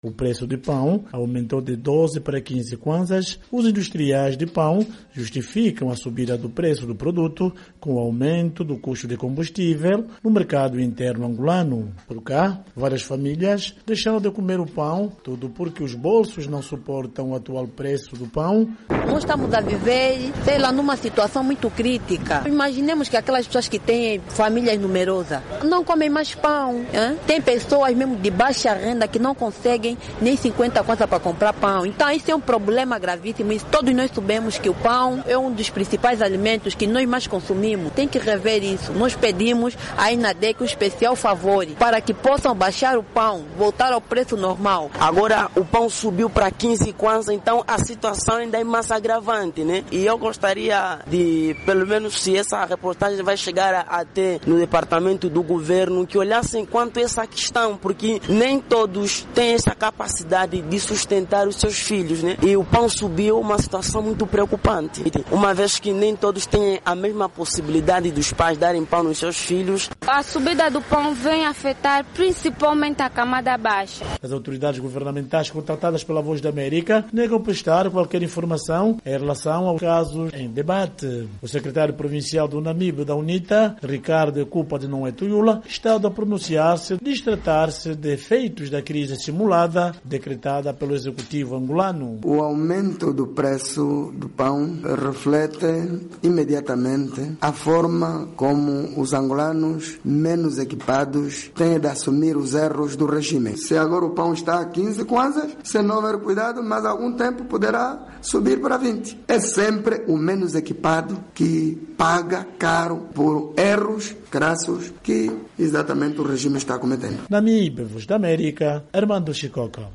O preço de pão aumentou de 12 para 15 kwanzas. Os industriais de pão justificam a subida do preço do produto com o aumento do custo de combustível no mercado interno angolano. Por cá, várias famílias deixaram de comer o pão, tudo porque os bolsos não suportam o atual preço do pão. Nós estamos a viver, numa situação muito crítica. Imaginemos que aquelas pessoas que têm famílias numerosas não comem mais pão. Hein? Tem pessoas mesmo de baixa renda que não conseguem nem 50 kwanza para comprar pão. Então isso é um problema gravíssimo. E todos nós sabemos que o pão é um dos principais alimentos que nós mais consumimos. Tem que rever isso. Nós pedimos à INADEC um especial favor para que possam baixar o pão, voltar ao preço normal. Agora o pão subiu para 15 kwanza, então a situação ainda é mais agravante, né? E eu gostaria de, pelo menos se essa reportagem vai chegar até no departamento do governo, que olhassem quanto a essa questão, porque nem todos têm essa capacidade de sustentar os seus filhos, né? E o pão subiu, uma situação muito preocupante, uma vez que nem todos têm a mesma possibilidade dos pais darem pão nos seus filhos. A subida do pão vem afetar principalmente a camada baixa. As autoridades governamentais contatadas pela Voz da América negam prestar qualquer informação em relação ao caso em debate. O secretário provincial do Namíbia da UNITA, Ricardo Cupa de Noetuyula, está a pronunciar-se, diz tratar-se de efeitos da crise simulada decretada pelo executivo angolano. O aumento do preço do pão reflete imediatamente a forma como os angolanos menos equipados têm de assumir os erros do regime. Se agora o pão está a 15 kwanzas, se não houver cuidado, mais algum tempo poderá subir para 20. É sempre o menos equipado que paga caro por erros crassos que exatamente o regime está cometendo. Namíbia, Voz da América, Armando Chicoca.